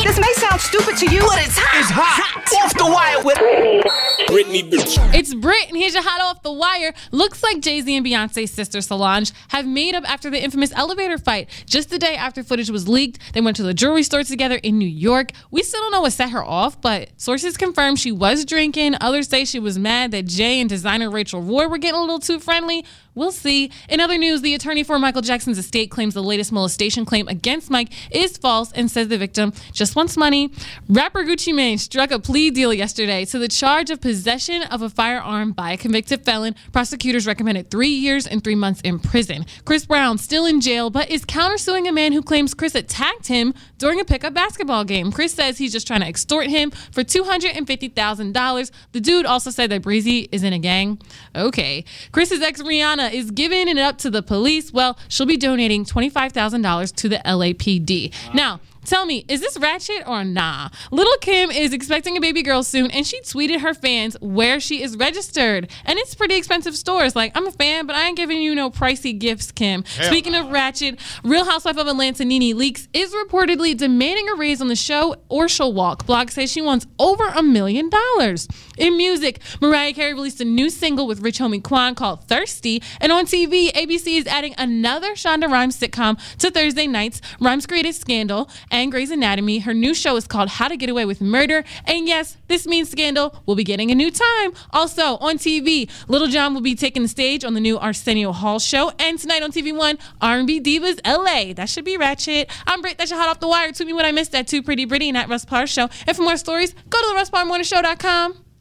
This may sound stupid to you, but it's hot. It's hot. Off the wire with Britney bitch. It's Brit, and here's your hot off the wire. Looks like Jay-Z and Beyonce's sister Solange have made up after the infamous elevator fight. Just the day after footage was leaked, they went to the jewelry store together in New York. We still don't know what set her off, but sources confirm she was drinking. Others say she was mad that Jay and designer Rachel Roy were getting a little too friendly. We'll see. In other news, the attorney for Michael Jackson's estate claims the latest molestation claim against Mike is false and says the victim just wants money. Rapper Gucci Mane struck a plea deal yesterday to the charge of possession of a firearm by a convicted felon. Prosecutors recommended 3 years and 3 months in prison. Chris Brown still in jail, but is countersuing a man who claims Chris attacked him during a pickup basketball game. Chris says he's just trying to extort him for $250,000. The dude also said that Breezy is in a gang. Okay. Chris's ex Rihanna is giving it up to the police. Well, she'll be donating $25,000 to the LAPD. Wow. Now, tell me, is this ratchet or nah? Lil' Kim is expecting a baby girl soon, and she tweeted her fans where she is registered. And it's pretty expensive stores. Like, I'm a fan, but I ain't giving you no pricey gifts, Kim. Speaking of ratchet, Real Housewife of Atlanta, Nene Leakes, is reportedly demanding a raise on the show or she'll walk. Blog says she wants over $1 million. In music, Mariah Carey released a new single with Rich Homie Quan called Thirsty. And on TV, ABC is adding another Shonda Rhimes sitcom to Thursday nights. Rhimes created Scandal and Grey's Anatomy. Her new show is called How to Get Away with Murder. And yes, this means Scandal will be getting a new time. Also, on TV, Little John will be taking the stage on the new Arsenio Hall show. And tonight on TV One, R&B Divas LA. That should be ratchet. I'm Britt. That's your hot off the wire. Tweet me what I missed at 2 Pretty Britty and at Russ Parr Show. And for more stories, go to the RussParrMorningShow.com.